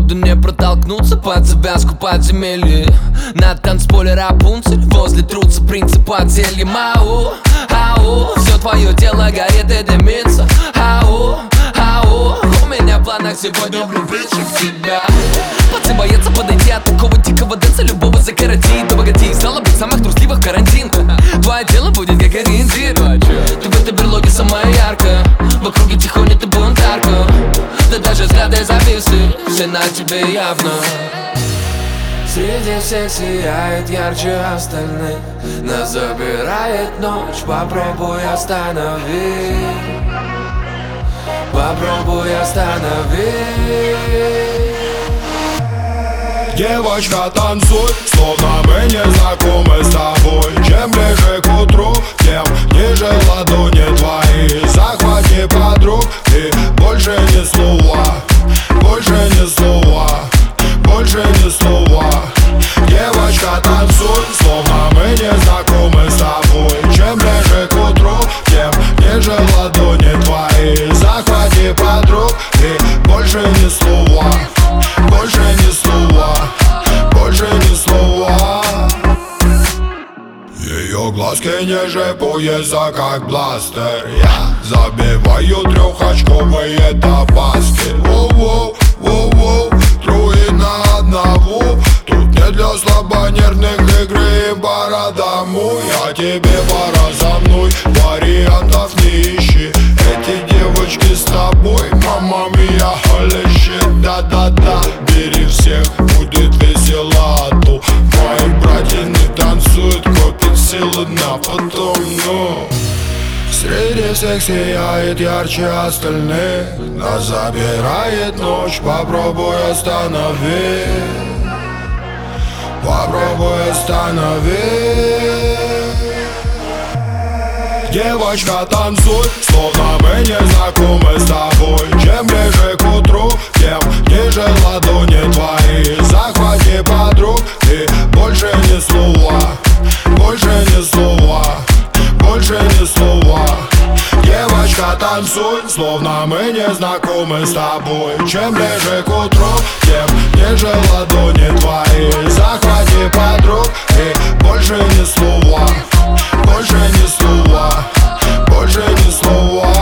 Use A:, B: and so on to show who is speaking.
A: походу не протолкнуться под завязку подземелья. На танцполе Рапунцель, возле трутся принцип от зелья. Ау, ау, все твое тело горит и дымится. Ау, ау, у меня в планах сегодня влюбиться в тебя. Пацы боятся подойти от такого дикого дэнса, любого закоротить. Да погоди, стало быть самых трусливых карантин. Твое тело будет как ориентир. Ты в этой берлоге самая яркая, в округе тихоня ты бунтарка. Да даже взгляды зависы, все на тебе явно. Среди всех сияет ярче остальных, нас забирает ночь, попробуй останови. Попробуй останови.
B: Девочка, танцуй, словно мы не знакомы с тобой. Чем ближе к утру, тем ниже ладони твои. Захвати подруг и больше ни слова, больше ни слова, больше ни слова. Девочка, танцуй, словно мы не знакомы с тобой. Чем ближе к утру, тем ниже ладони твои. Захвати подруг и больше ни слова, больше ни слова, больше ни слова. Ее глазки ниже пояса, как бластер. Я забиваю трехочковые топаски. Воу-воу, воу-воу, трое на одного. Тут не для слабонервных, игры и пора домой. А тебе пора за мной, вариантов не ищи. Эти девочки с тобой, мама мия, holy shit. Да-да-да, бери всех, будет весело. А то мои братья не танцуют, копят силы на потом, но среди всех сияет ярче остальных, нас забирает ночь, попробуй останови. Попробуй останови. Девочка, танцуй, словно мы не знакомы с тобой. Чем ближе к утру, тем ниже ладони твои. Захвати подруг и больше ни слова, больше ни слова, больше ни слова. Девочка, танцуй, словно мы не знакомы с тобой. Чем ближе к утру, тем ниже ладони твои. Захвати подруг и больше ни слова, больше ни слова, больше ни слова.